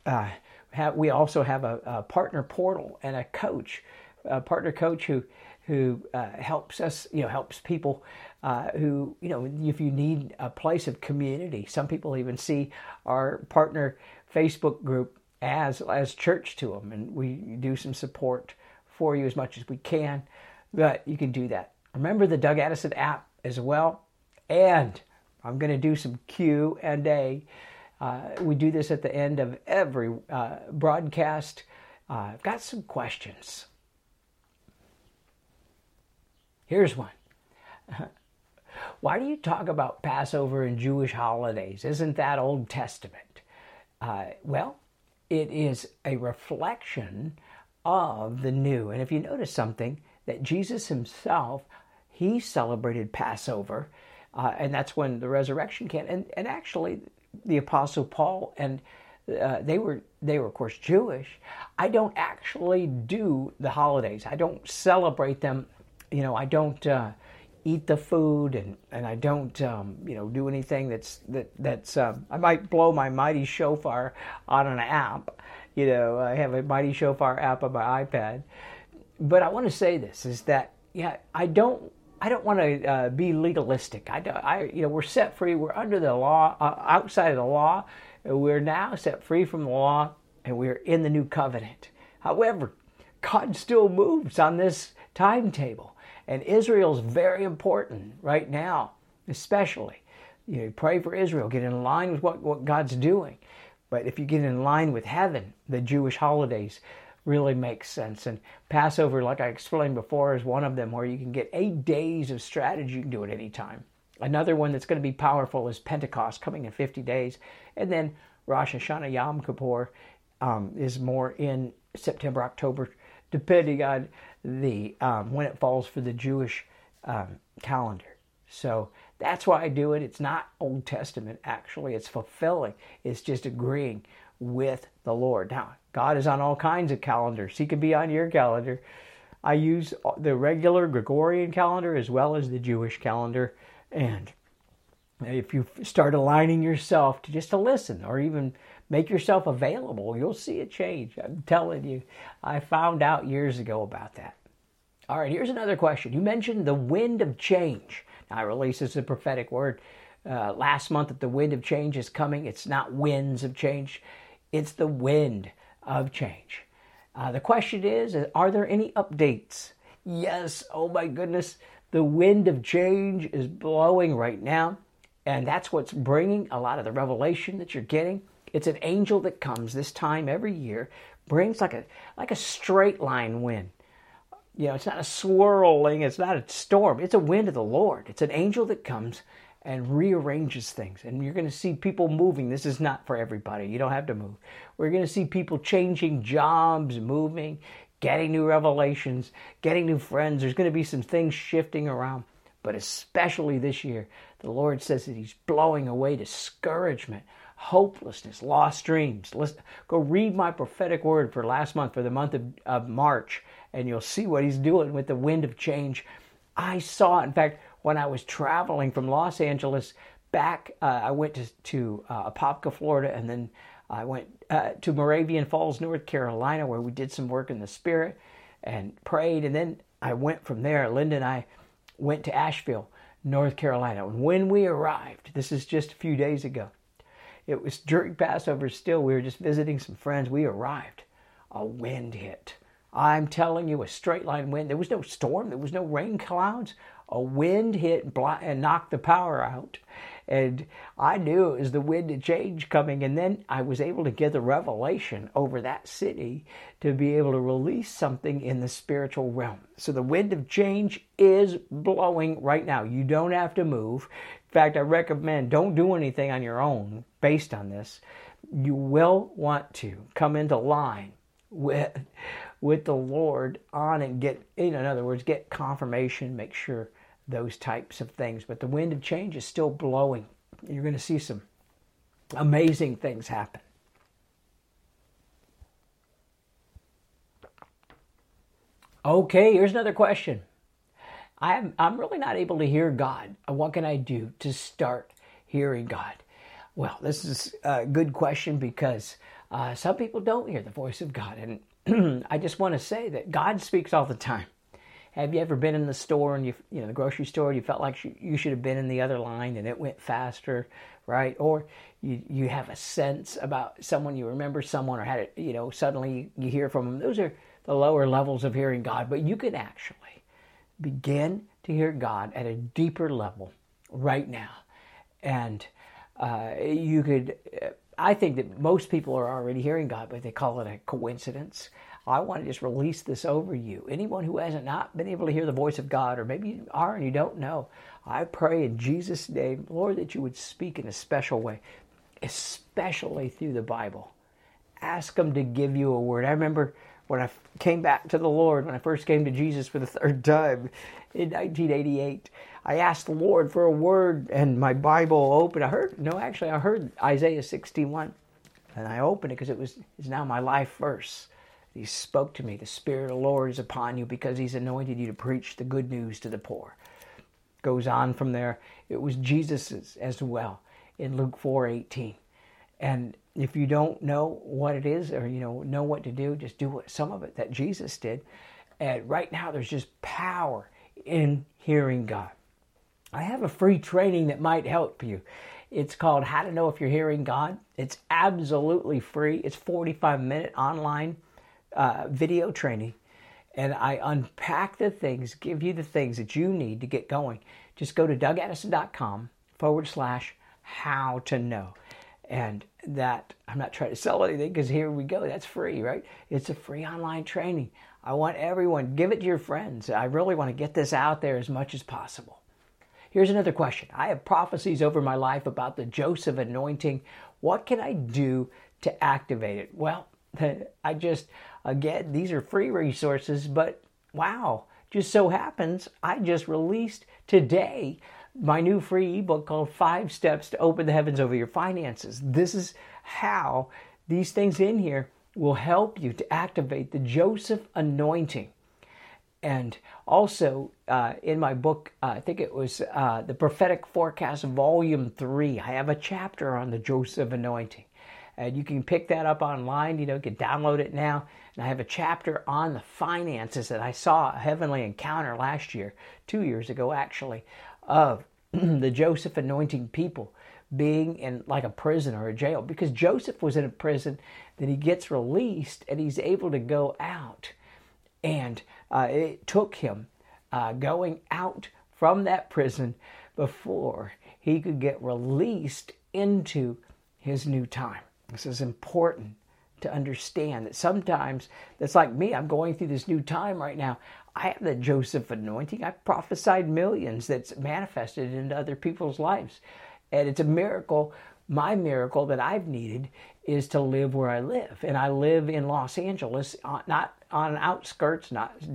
we also have a partner portal and a partner coach who who helps us, helps people who, if you need a place of community. Some people even see our partner Facebook group as church to them, and we do some support for you as much as we can. But you can do that. Remember the Doug Addison app as well. And I'm going to do some Q&A. We do this at the end of every broadcast. I've got some questions. Here's one. Why do you talk about Passover and Jewish holidays? Isn't that Old Testament? Well, it is a reflection of the new. And if you notice something, that Jesus himself, he celebrated Passover, and that's when the resurrection came. And actually, the Apostle Paul, and they were of course Jewish. I don't actually do the holidays. I don't celebrate them. I don't eat the food, and I don't do anything that's I might blow my Mighty Shofar on an app. I have a Mighty Shofar app on my iPad. But I want to say this is that I don't want to be legalistic. We're set free. We're under the law, outside of the law. We're now set free from the law, and we're in the new covenant. However, God still moves on this timetable, and Israel's very important right now, especially. Pray for Israel. Get in line with what God's doing. But if you get in line with heaven, the Jewish holidays really makes sense. And Passover, like I explained before, is one of them where you can get 8 days of strategy. You can do it anytime. Another one that's going to be powerful is Pentecost, coming in 50 days. And then Rosh Hashanah, Yom Kippur is more in September, October, depending on the when it falls for the Jewish calendar. So that's why I do it. It's not Old Testament, actually. It's fulfilling. It's just agreeing with the Lord. Now, God is on all kinds of calendars. He can be on your calendar. I use the regular Gregorian calendar as well as the Jewish calendar. And if you start aligning yourself to listen or even make yourself available, you'll see a change. I'm telling you, I found out years ago about that. All right, here's another question. You mentioned the wind of change. Now, I released this as a prophetic word last month that the wind of change is coming. It's not winds of change. It's the wind of change. The question is, are there any updates? Yes, oh my goodness, the wind of change is blowing right now, and that's what's bringing a lot of the revelation that you're getting. It's an angel that comes this time every year, brings like a straight line wind. It's not a swirling, it's not a storm, it's a wind of the Lord. It's an angel that comes and rearranges things. And you're going to see people moving. This is not for everybody. You don't have to move. We're going to see people changing jobs, moving, getting new revelations, getting new friends. There's going to be some things shifting around. But especially this year, the Lord says that he's blowing away discouragement, hopelessness, lost dreams. Listen, go read my prophetic word for last month, for the month of March, and you'll see what he's doing with the wind of change. I saw, in fact, when I was traveling from Los Angeles back, I went to Apopka, Florida, and then I went to Moravian Falls, North Carolina, where we did some work in the Spirit and prayed. And then I went from there. Linda and I went to Asheville, North Carolina. And when we arrived, this is just a few days ago, it was during Passover still. We were just visiting some friends. We arrived. A wind hit. I'm telling you, a straight line wind. There was no storm. There was no rain clouds. A wind hit and knocked the power out. And I knew it was the wind of change coming. And then I was able to get the revelation over that city to be able to release something in the spiritual realm. So the wind of change is blowing right now. You don't have to move. In fact, I recommend don't do anything on your own based on this. You will want to come into line with the Lord on and get, in other words, get confirmation, make sure those types of things. But the wind of change is still blowing. You're going to see some amazing things happen. Okay, here's another question. I'm really not able to hear God. What can I do to start hearing God? Well, this is a good question because some people don't hear the voice of God. And I just want to say that God speaks all the time. Have you ever been in the store and the grocery store, and you felt like you should have been in the other line and it went faster, right? Or you have a sense about someone, you remember someone, or had it, suddenly you hear from them. Those are the lower levels of hearing God, but you can actually begin to hear God at a deeper level right now. And I think that most people are already hearing God, but they call it a coincidence. I want to just release this over you. Anyone who hasn't not been able to hear the voice of God, or maybe you are and you don't know, I pray in Jesus' name, Lord, that you would speak in a special way, especially through the Bible. Ask Him to give you a word. I remember when I came back to the Lord, when I first came to Jesus for the third time in 1988, I asked the Lord for a word, and my Bible opened. I heard Isaiah 61, and I opened it because it's now my life verse. He spoke to me, the Spirit of the Lord is upon you because He's anointed you to preach the good news to the poor. Goes on from there. It was Jesus's as well in Luke 4:18. And if you don't know what it is, or know what to do, just do some of it that Jesus did. And right now there's just power in hearing God. I have a free training that might help you. It's called How to Know If You're Hearing God. It's absolutely free. It's 45-minute online video training. And I unpack the things, give you the things that you need to get going. Just go to DougAddison.com/how to know. And that, I'm not trying to sell anything because here we go. That's free, right? It's a free online training. I want everyone, give it to your friends. I really want to get this out there as much as possible. Here's another question. I have prophecies over my life about the Joseph anointing. What can I do to activate it? Well, again, these are free resources, but wow, just so happens I just released today my new free ebook called 5 Steps to Open the Heavens Over Your Finances. This is how these things in here will help you to activate the Joseph anointing. And also in my book, I think it was the Prophetic Forecast Volume 3, I have a chapter on the Joseph anointing. And you can pick that up online, you can download it now. And I have a chapter on the finances that I saw a heavenly encounter last year, 2 years ago actually, of the Joseph anointing people being in like a prison or a jail. Because Joseph was in a prison, that he gets released and he's able to go out. And it took him going out from that prison before he could get released into his new time. This is important to understand that sometimes, that's like me, I'm going through this new time right now. I have the Joseph anointing. I prophesied millions that's manifested into other people's lives. And it's a miracle. My miracle that I've needed is to live where I live. And I live in Los Angeles, not on outskirts,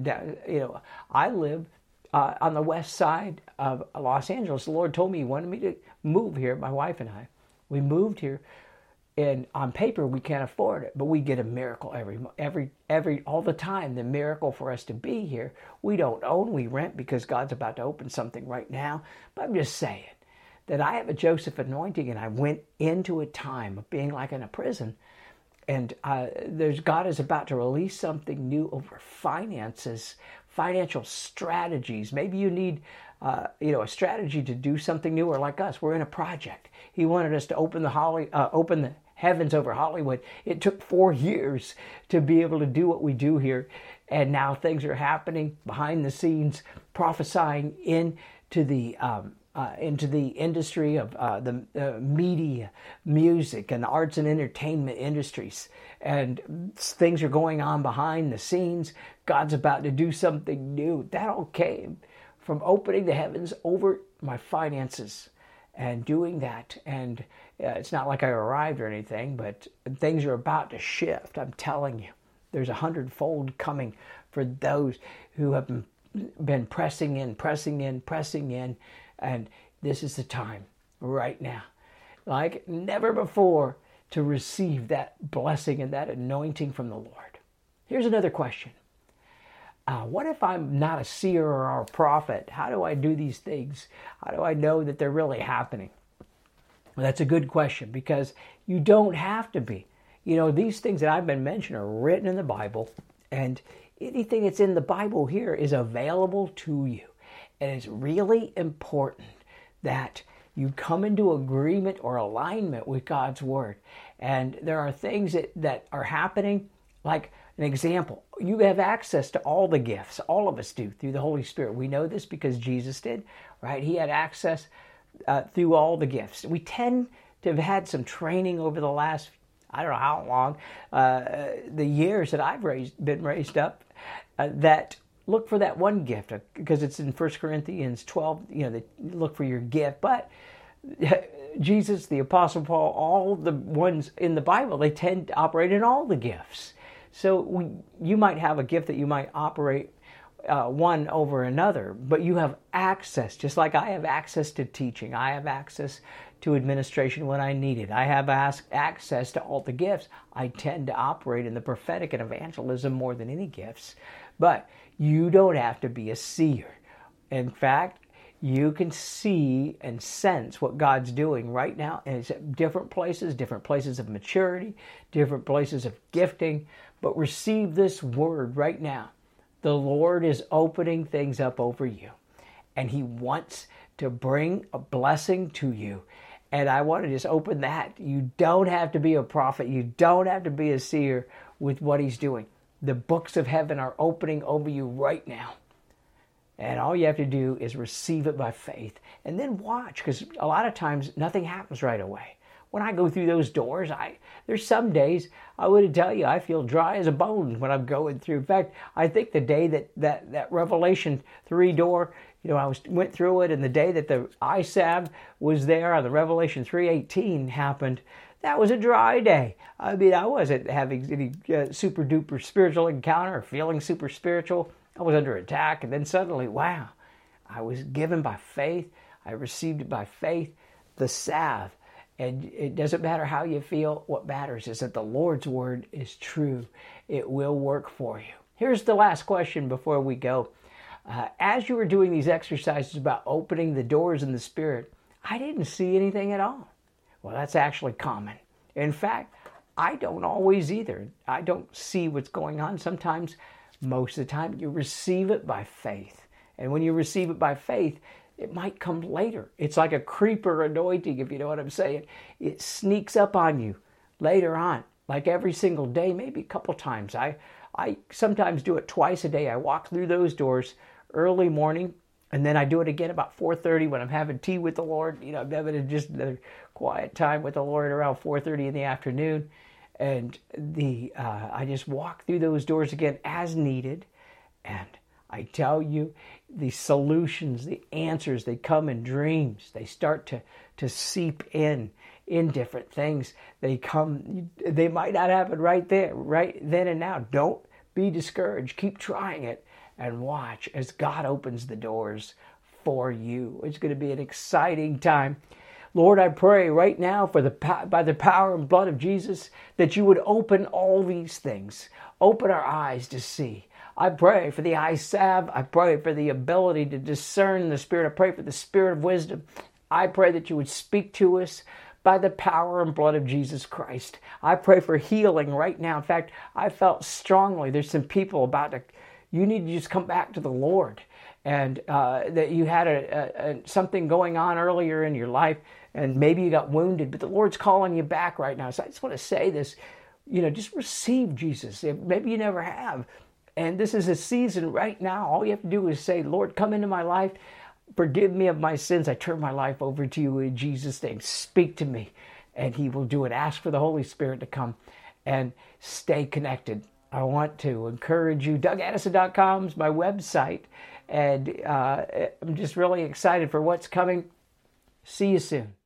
I live on the west side of Los Angeles. The Lord told me He wanted me to move here, my wife and I. We moved here. And on paper, we can't afford it, but we get a miracle all the time. The miracle for us to be here. We don't own, we rent because God's about to open something right now. But I'm just saying that I have a Joseph anointing, and I went into a time of being like in a prison, and God is about to release something new over finances, financial strategies. Maybe you need a strategy to do something new, or like us, we're in a project. He wanted us to open the heavens over Hollywood. It took 4 years to be able to do what we do here. And now things are happening behind the scenes, prophesying into the industry of the media, music, and the arts and entertainment industries. And things are going on behind the scenes. God's about to do something new. That all came from opening the heavens over my finances and doing that. And it's not like I arrived or anything, but things are about to shift. I'm telling you, there's 100-fold coming for those who have been pressing in. And this is the time right now, like never before, to receive that blessing and that anointing from the Lord. Here's another question. What if I'm not a seer or a prophet? How do I do these things? How do I know that they're really happening? Well, that's a good question, because you don't have to be. These things that I've been mentioning are written in the Bible, and anything that's in the Bible here is available to you. And it's really important that you come into agreement or alignment with God's Word. And there are things that are happening, like an example. You have access to all the gifts. All of us do through the Holy Spirit. We know this because Jesus did, right? He had access through all the gifts. We tend to have had some training over the last, I don't know how long, the years that I've been raised up, that look for that one gift, because it's in 1 Corinthians 12, they look for your gift. But Jesus, the Apostle Paul, all the ones in the Bible, they tend to operate in all the gifts. So you might have a gift that you might operate one over another, but you have access, just like I have access to teaching. I have access to administration when I need it. I have access to all the gifts. I tend to operate in the prophetic and evangelism more than any gifts. But you don't have to be a seer. In fact, you can see and sense what God's doing right now. And it's at different places of maturity, different places of gifting. But receive this word right now. The Lord is opening things up over you. And He wants to bring a blessing to you. And I want to just open that. You don't have to be a prophet. You don't have to be a seer with what He's doing. The books of heaven are opening over you right now. And all you have to do is receive it by faith. And then watch, because a lot of times nothing happens right away. When I go through those doors, there's some days, I would tell you, I feel dry as a bone when I'm going through. In fact, I think the day that Revelation 3 door, I went through it, and the day that the eye salve was there on the Revelation 3:18 happened, that was a dry day. I mean, I wasn't having any super duper spiritual encounter or feeling super spiritual. I was under attack, and then suddenly, wow, I was given by faith. I received it by faith, the salve. And it doesn't matter how you feel. What matters is that the Lord's word is true. It will work for you. Here's the last question before we go. As you were doing these exercises about opening the doors in the Spirit, I didn't see anything at all. Well, that's actually common. In fact, I don't always either. I don't see what's going on. Sometimes, most of the time, you receive it by faith. And when you receive it by faith, it might come later. It's like a creeper anointing, if you know what I'm saying. It sneaks up on you later on, like every single day, maybe a couple times. I sometimes do it twice a day. I walk through those doors early morning, and then I do it again about 4:30 when I'm having tea with the Lord. I'm having just a quiet time with the Lord around 4:30 in the afternoon. And I just walk through those doors again as needed. And I tell you, the solutions, the answers, they come in dreams. They start to seep in different things. They might not happen right then and now. Don't be discouraged. Keep trying it and watch as God opens the doors for you. It's going to be an exciting time. Lord, I pray right now by the power and blood of Jesus that you would open all these things. Open our eyes to see. I pray for the eye salve. I pray for the ability to discern the Spirit. I pray for the Spirit of wisdom. I pray that you would speak to us by the power and blood of Jesus Christ. I pray for healing right now. In fact, I felt strongly there's some people you need to just come back to the Lord. And that you had something going on earlier in your life, and maybe you got wounded, but the Lord's calling you back right now. So I just want to say this, just receive Jesus. Maybe you never have. And this is a season right now. All you have to do is say, Lord, come into my life. Forgive me of my sins. I turn my life over to you in Jesus' name. Speak to me, and He will do it. Ask for the Holy Spirit to come and stay connected. I want to encourage you. DougAddison.com is my website. And I'm just really excited for what's coming. See you soon.